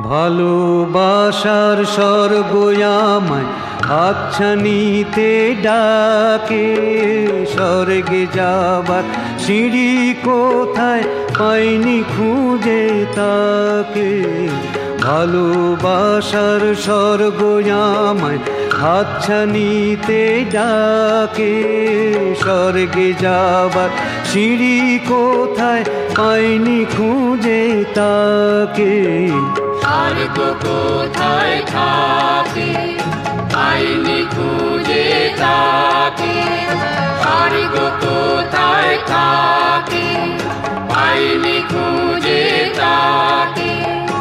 ভালোবাসার স্বর্গ আমায় হাতছানিতে ডাকে, স্বর্গে যাবার সিঁড়ি কোথায় পাইনি খুঁজে তাকে। ভালোবাসার স্বর্গ আমায় হাতছানিতে ডাকে, স্বর্গে যাবার সিঁড়ি কোথায় পাইনি খুঁজে তাকে। স্বর্গ কোথায় থাকে পাইনি খুঁজে তাকে, স্বর্গ কোথায় থাকে পাইনি খুঁজে তাকে।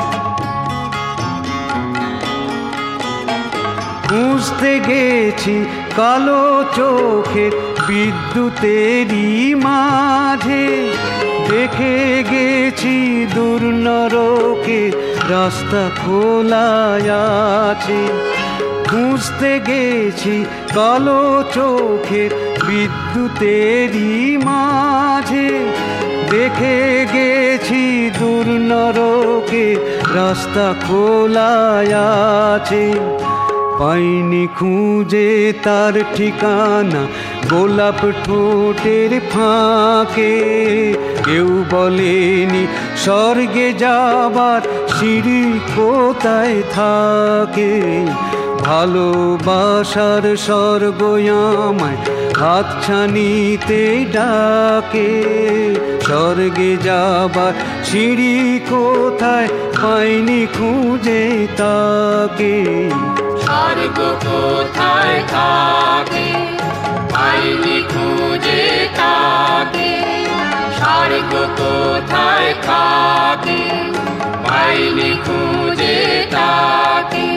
খুঁজতে গেছি কালো চোখের বিদ্যুতেরই মাঝে, দেখে গেছি দূর নরকে রাস্তা খোলা আছে। খুঁজতে গেছি কালো চোখের বিদ্যুতেরই মাঝে, দেখে গেছি দূর নরকে রাস্তা খোলা আছে। পাইনি খুঁজে তার ঠিকানা গোলাপ ঠোঁটের ফাঁকে, কেউ বলেনি স্বর্গে যাবার সিঁড়ি কোথায় থাকে। ভালোবাসার স্বর্গ আমায় হাতছানিতে ডাকে, স্বর্গে যাবার সিঁড়ি কোথায় পাইনি খুঁজে তাকে। স্বর্গ কোথায় থাকে পাইনি খুঁজে তাকে, স্বর্গ কোথায় থাকে পাইনি খুঁজে তাকে।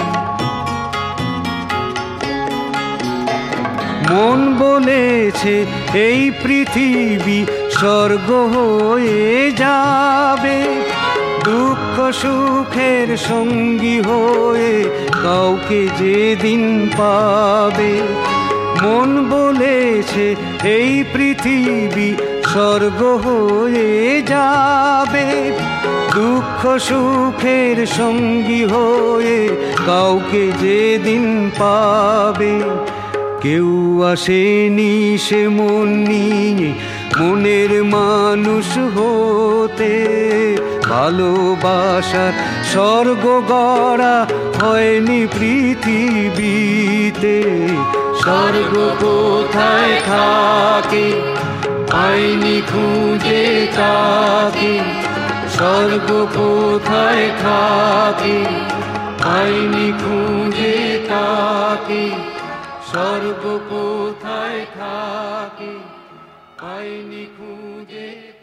মন বলেছে এই পৃথিবী স্বর্গ হয়ে যাবে, দুঃখ সুখের সঙ্গী হয়ে কাউকে যেদিন পাবে। মন বলেছে এই পৃথিবী স্বর্গ হয়ে যাবে, দুঃখ সুখের সঙ্গী হয়ে কাউকে যেদিন পাবে। কেউ আসেনি সে মন নিয়ে মনের মানুষ হতে, ভালোবাসার স্বর্গ গড়া হয়নি পৃথিবীতে। স্বর্গ কোথায় থাকে পাইনি খুঁজে তাকে, স্বর্গ কোথায় থাকে পাইনি খুঁজে তাকে। স্বর্গ কোথায় থাকে পাইনি খুঁজে